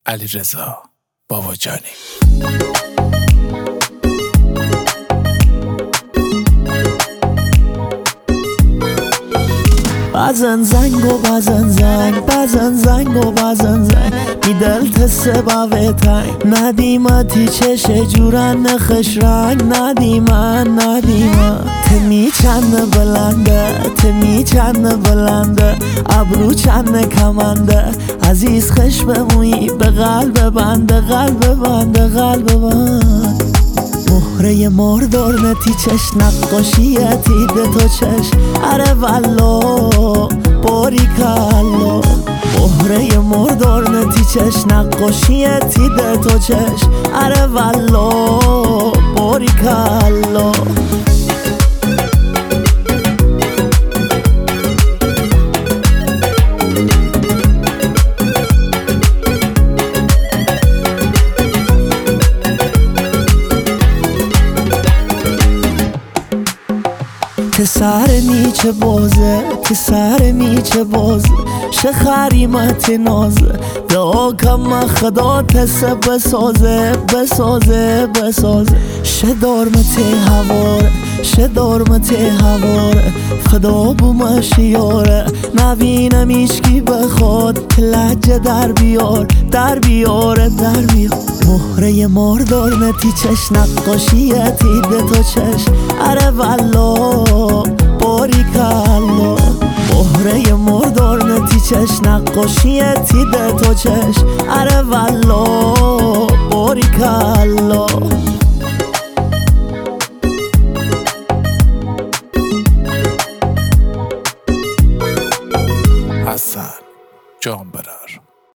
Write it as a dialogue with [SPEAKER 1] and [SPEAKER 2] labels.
[SPEAKER 1] علیرضا باواجانی.
[SPEAKER 2] بزن زنگ و بزن زنگ، بزن زنگ و بزن زنگ، میدل تسه باوی تنگ، ندیمتی چشه جورن نخش رنگ، ندیمن تمی چند بلنده، تمی چند بلنده، ابرو چند کمنده، عزیز خش بمویی به قلب بنده، قلب بنده، قلب بند. مهره مردار نتی چش نقاشیتی ده تو چش، اره والو باریکالو. مهره مردار نتی چش نقاشیتی ده تو چش، اره والو باریکالو. سر میچه بازه، سر میچه بازه، شه خریمت نازه، دعا کم خدا تسه بسازه، بسازه، بسازه. شه دارمت هواره، شه دارمت هواره، خدا بومش یاره، نبینم ایشکی بخواد لجه در بیار، در بیاره، در بیار. مهره ماردار نتی چش نقاشیتی ده تو چش، اره والله باریکالو. مهره مردار نتی چش نقاشیتی ده تو چش، اره والله